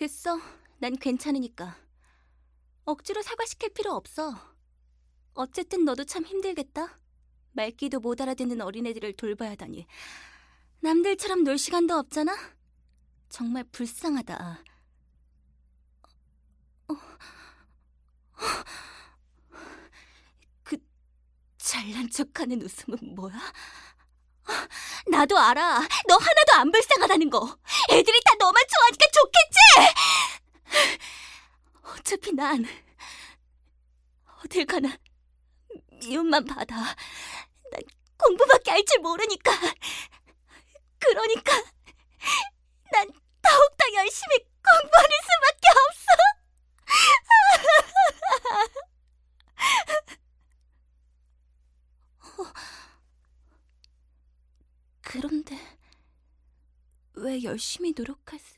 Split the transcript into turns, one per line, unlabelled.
됐어. 난 괜찮으니까. 억지로 사과시킬 필요 없어. 어쨌든 너도 참 힘들겠다. 말귀도 못 알아듣는 어린애들을 돌봐야 하다니. 남들처럼 놀 시간도 없잖아? 정말 불쌍하다. 그 잘난 척하는 웃음은 뭐야? 나도 알아. 너 하나도 안 불쌍하다는 거. 애들이 다 너만 좋아하니까 좋겠지? 어차피 난 어딜 가나 미움만 받아. 난 공부밖에 할 줄 모르니까. 그러니까 난 더욱더 열심히 공부하는 수밖에 없어. 그런데 왜 열심히 노력할